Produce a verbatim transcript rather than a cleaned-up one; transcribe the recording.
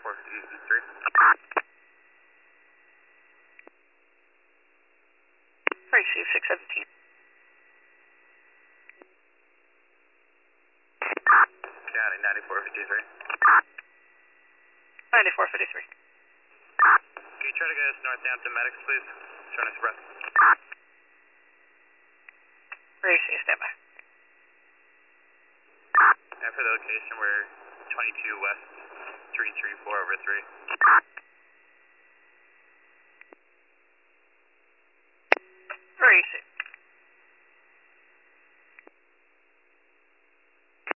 ninety-four fifty-three. Receive six seventeen. County ninety-four fifty-three. ninety-four fifty-three. Can you try to get us Northampton medics, please? Turn us breath. Receive standby. And for the location, we're twenty-two west, three three four over three. Receive.